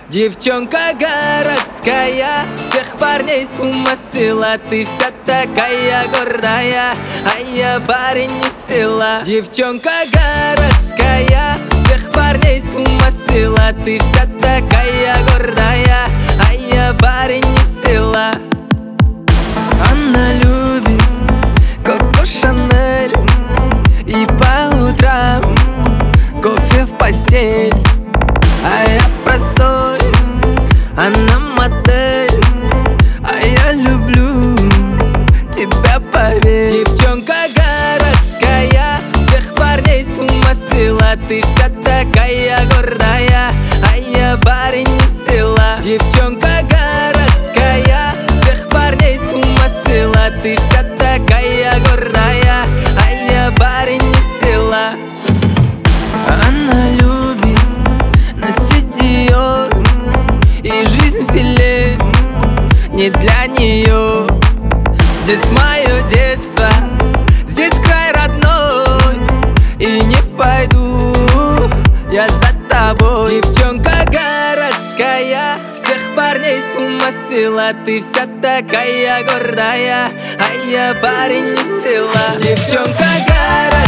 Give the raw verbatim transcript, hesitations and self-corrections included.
Девчонка городская, всех парней с ума свела. Ты вся такая гордая, а я парень не сила. Девчонка городская, всех парней с ума свела. Ты вся такая гордая, а я парень не сила. Она любит Коко Шанель и по утрам кофе в постель. А я простой, она модель, а я люблю тебя, поверь. Девчонка городская, всех парней с ума свела. Ты вся такая гордая, а я парень не сила. Девчонка городская, всех парней с ума свела. Ты вся такая гордая, а я парень не сила. Она любит носить Диор, и жизнь в селе не для нее. Здесь мое детство, здесь край родной, и не пойду я за тобой. Девчонка городская, всех парней с ума свела. Ты вся такая гордая, а я парень не сила. Девчонка городская,